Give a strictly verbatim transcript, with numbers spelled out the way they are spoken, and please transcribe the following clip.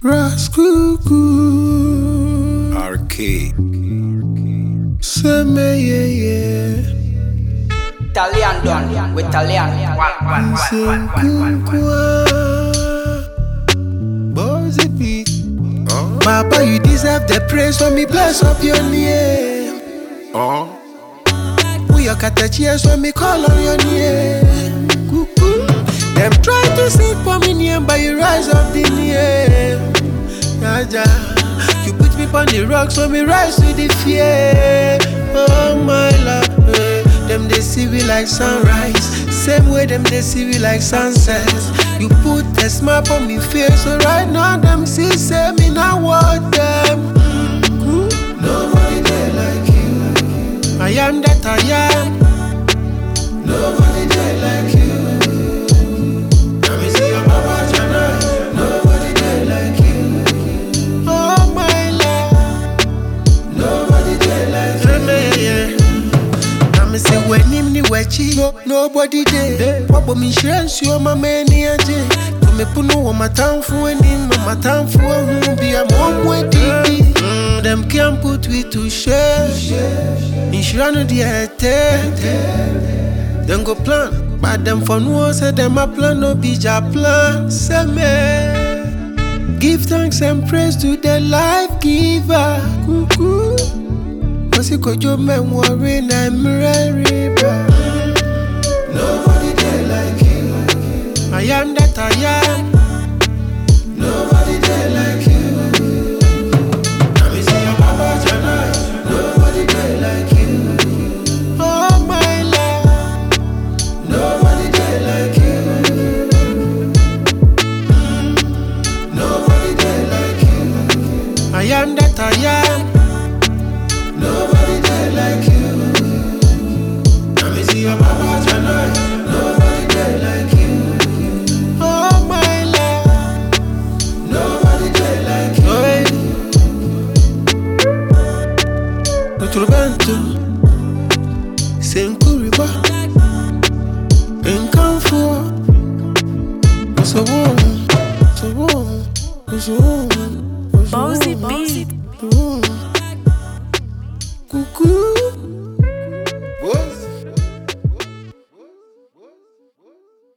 Rascucu Arcade Seme yeah yeah Italian done with Italian. Bozy beat. Papa, you deserve the praise when me bless up your name. Oh We are cut the cheers when me call on your name. Cuckoo. Them try to sing for me name, but you rise up the name. Jaja, you put me on the rocks when me rise to the fear. Oh my love, eh. Them they see we like sunrise, same way them they see we like sunset. You put a smile on me face, so right now them see say me now what them. Mm-hmm. Nobody there like you. I am that I am. Nobody there like you. Let me see your Baba Jana. Nobody there like you. Oh my love. Nobody there like you. Yeah. Let me say when him ni wechi. No, nobody there. What but me insurance you my man here. To me puno wa matamfu eni no matamfu hu be a mom wedi. Them can't put we to share. Insurance the head. Them go plan, but them for no say them a plan no be ja plan. Say me, give thanks and praise to the life giver. Cuckoo, cause you could your memory and I'm river. Nobody there like you. I am that I am. Nobody there like you. Let me see your Baba Jana. Nobody there like you. Oh my love. Nobody there like you. Mm. Nobody there like you. I am that I am. Nobody there like you. Let me see your Baba Jana. Nobody there like you. Oh my love. Nobody there like you. Nutrubento Senkuriba Enkamfu So warm, so warm, so warm, Bozy beat. Cuckoo.